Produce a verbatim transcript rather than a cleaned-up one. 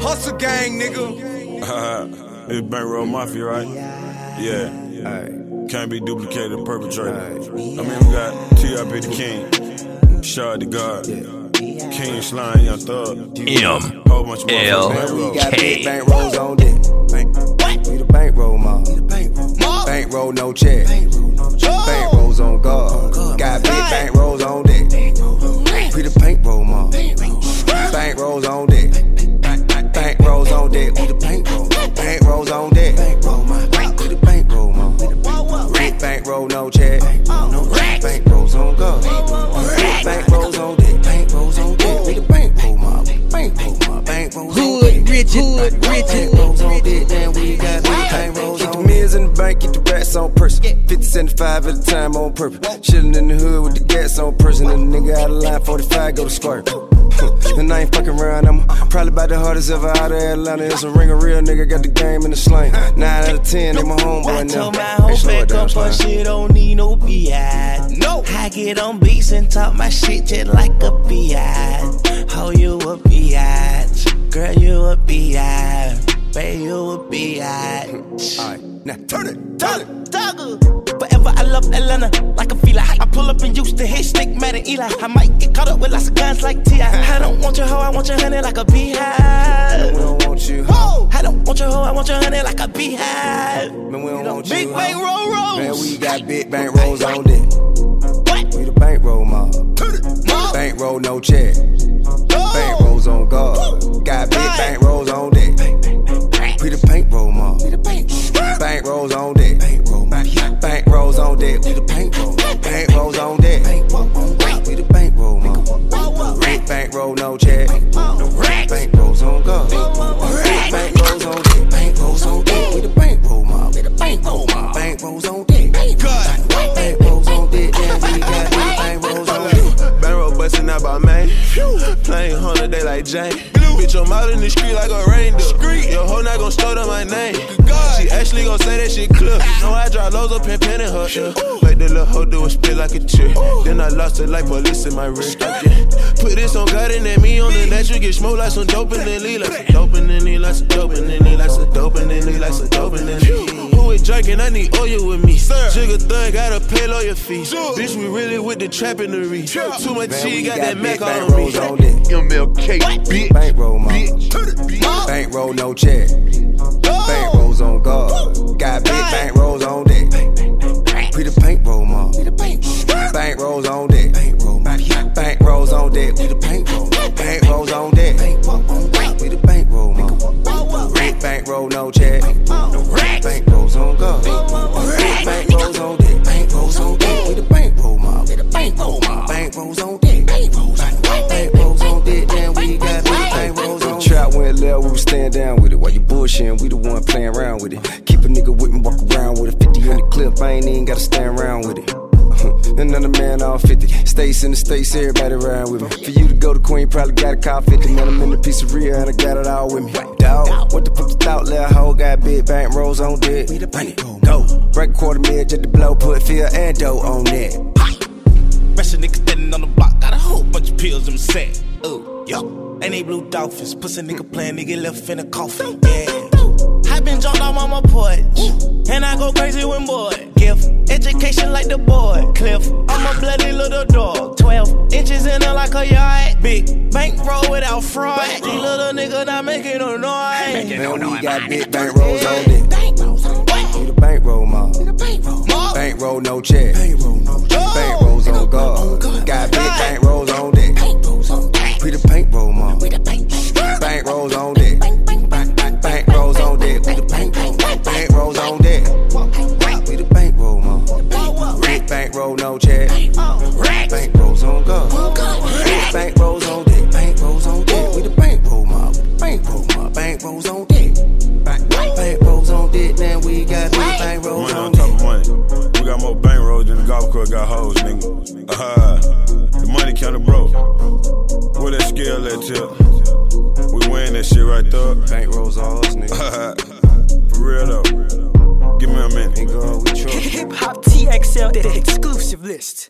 Hustle gang, nigga. Uh, it's Bankroll Mafia, right? Yeah. Alright. Can't be duplicated, perpetrated. I mean, we got T I P the King, Shard the God, King Slime, Young Thug, M whole bunch of L motherfuckers. We got big bankrolls on deck. We the bankroll mob. Bankroll no check. Bankrolls on guard. Got big bankrolls on deck. We the bankroll mob. Bankrolls on deck. Bankrolls on deck. We the bankroll. Bankrolls on deck. We the bankroll mob. Big bankroll no check. Bankrolls on guard. Bankrolls on deck. Bankrolls on deck. We the bankroll mob. Bankroll mob. Bankrolls on deck. Hood, rich, hood, rich, Bankrolls on deck. Then we got big bankrolls. Get the mills in the bank, get the rats on person. fifty, seventy-five at a time on purpose. Chillin' in the hood with the gas on person. And the nigga out of line, forty-five go to squirt. And I ain't fucking around, I'm probably about the hardest ever out of Atlanta. It's a ring, a real nigga got the game in the slang. Nine out of ten, they my homeboy now. I told my whole back up for shit, don't need no B I. No, I get on beats and talk my shit just like a B I. Oh, you a B I, girl, you a B I, babe, you a B I. Alright, now turn it, turn it. Forever I love Atlanta like a fila. I pull up and used to hit Stick, Matt and Eli. I might get caught up with lots of guns like T I I don't want your hoe, I want your honey like a beehive. We don't want you. Whoa. I don't want your hoe, I want your honey like a beehive. Man, we don't want Big you. bank roll rolls. Man, we got big bank rolls on deck. What? We the bankroll mob. Bankroll no check. Bank rolls on guard. Got big bank rolls on deck. We the bankroll mob. Bank rolls on deck. Bank rolls on deck. We the bankroll. Bank rolls on deck. We the bankroll mob. Big bank roll no check. Bank rolls on guard. Bank rolls on deck. Bank rolls on deck. We the bankroll mob. Bank rolls on deck. Bank rolls on deck. Yeah, we got big bank rolls on deck. Bankroll bustin' out by May. Playing hundred day like Jane. Bitch, I'm out in the street like a reindeer. Your hoe not gon' stutter my name. She actually gon' say that shit clear. Know I drop loads up and pen in her ear. Make the little hoe do a split like a chick. Then I lost it like police in my wrist. Yeah. Put this on God and then me on the net. You get smoked like some dope and then leave like some dope and then leave like some dope and then leave like some dope and then leave like some dope and then leave. Who is drinking? I need oil with me. Sugar thug, gotta pay lawyer fees. Bitch, we really with the trap in the reach. Too much cheese, got that Mac on me. M L K, bitch. Bankroll mob. Bankroll no check. Bank rolls on guard. Got big bank rolls on deck. We the bankroll mob. Bank rolls on deck. Bank rolls on deck. We the bankroll. Bank rolls on deck. We the bankroll mob. Big bank roll no check. Bank rolls on guard. Bank rolls on deck. Bank rolls on deck. We the bankroll mob. Bank rolls on deck. Bank rolls on deck. Then we got big bank rolls on deck. Trap went left, we was stand down with it. While you bullshitting, we the one playing around with it. Keep a nigga with me, walk around with it. fifty in the clip, I ain't even gotta stand around with it. Another man all fifty. States in the states, everybody around with me. For you to go to Queen, probably gotta call fifty. Man, I'm in the pizzeria and I got it all with me. Dog, what the fuck you thought? Little hoe got big bank rolls on deck. We the bank, go. Break a quarter mil just to blow, put Phil and dough on that. Rest of niggas standing on the block, got a whole bunch of pills in the set. Ooh, yo, ain't they blue dolphins? Pussy nigga playing, nigga left in a coffin. Yeah. I been jumped off on my porch, and I go crazy when boy. Gift education like the boy. Cliff, I'm a bloody little dog. Twelve inches in her like a yard. Big bankroll without fraud. These little niggas not making no noise. Man, we got big bank rolls on deck. We the bankroll mob. Bankroll no check. Bank rolls on guard. Got big bank rolls on deck. We the bankroll mob. Bank rolls on deck. Bank rolls on deck. We the bankroll. Bank rolls on deck. We the bankroll mob. Big bank roll no check. Bank rolls on guard. Big bank rolls on deck. Bank rolls on deck. We the bankroll mob. Bankroll mob. Bank rolls on deck. Bank rolls on deck. Now we got big bank rolls on deck. We got more bank rolls than the golf course got hoes, nigga. Uh-huh. The money counter broke. Where that scale at, tip? We win that shit right there. Bank rolls all us, nigga. For real though. Give me a minute. Ain't going with you. Hip Hop T X L, the exclusive list.